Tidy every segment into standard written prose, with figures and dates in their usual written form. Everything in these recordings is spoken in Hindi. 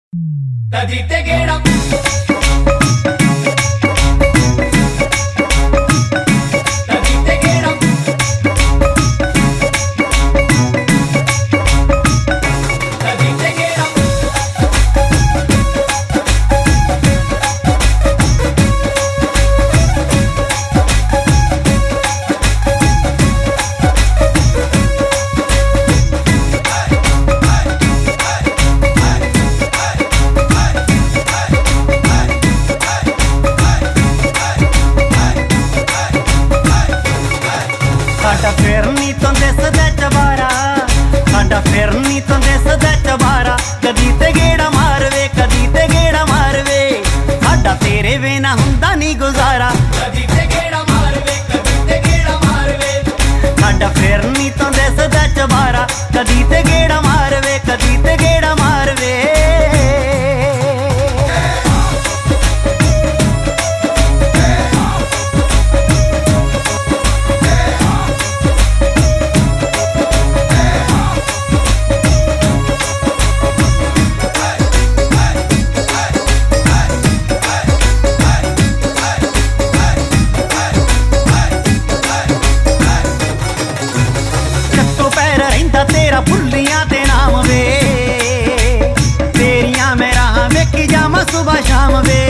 कदी ते गेड़ा साडा फिरनी तो दिसदा चबारा, साडा फिरनी तो दिसदा चबारा। कदी ते गेड़ा मारवे, कदी ते गेड़ा मारवे, साडा तेरे बिना हुंदा नी गुजारा। कदी ते गेड़ा मारवे, कदी ते गेड़ा मारवे, साडा फिरनी तो दिसदा चबारा। कदी ते गेड़ा मारवे, कदी ते गेड़ा मारवे। तेरा भुल्लियां ते नाम वे, तेरियां मैं राह वेखी जावां सुबह शाम वे।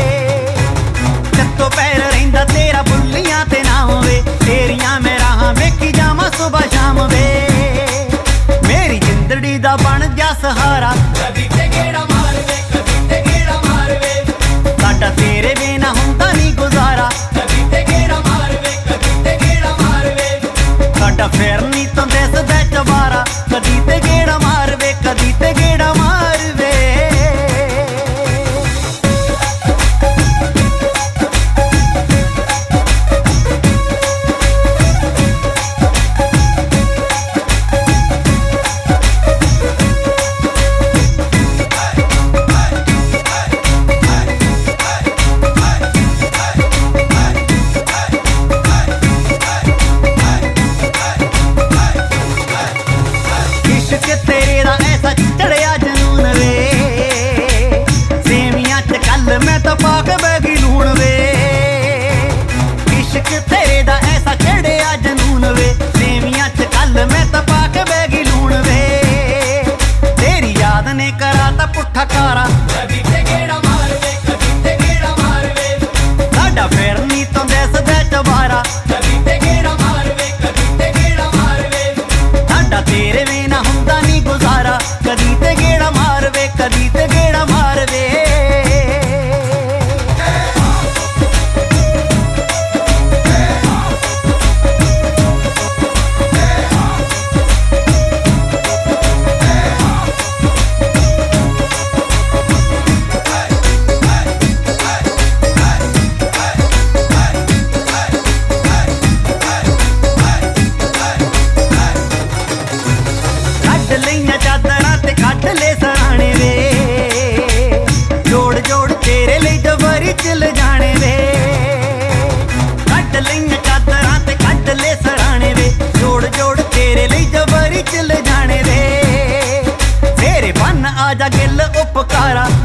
जत्तो पैर रहिंदा तेरा भुल्लियां ते नाम वे, तेरियां मैं राह वेखी जावां सुबह शाम वे। मेरी जिंदड़ी दा बन जा सहारा। कदी ते गेड़ा मारवे, कदी ते गेड़ा मारवे, साडा तेरे बिना हुंदा नी गुजारा। कदी ते गेड़ा मारवे, कदी ते गेड़ा मारवे, साडा फिरनी तो दिसदा चबारा। कदी ते गेड़ा मारवे, कदी ते गेड़ा मारवे। इश्क तेरे दा ऐसा चढ़िया जनून वे, सेवियां च कल मैं तो पाक बैगी लूण वे। इश्क तेरे दा ऐसा चढ़िया जनून वे, सेवियां च कल मैं तो पाक बैगी लूण वे। तेरी याद ने करा ता पुट्ठा कारा। कदी ते गेड़ा मारवे, कदी ते गेड़ा मारवे, साडा फिरनी तो दिसदा चबारा। कदी ते गेड़ा मारवे, कदी ते गेड़ा मारवे, साडा तेरे बिना हुंदा नी गुजारा। कदी ते गेड़ा मारवे, कदी ते गेड़ा मारवे। कड्ड लईयां चादरां ते कड्ड ले सराणे वे, जोड़ जोड़ तेरे लिए जबरी चल जाने वे। कड्ड लईयां चादरां ते कड्ड ले सराणे वे, जोड़ जोड़ तेरे लिए जबरी चल जाने वे। तेरे बन आजा गिल उपकारा।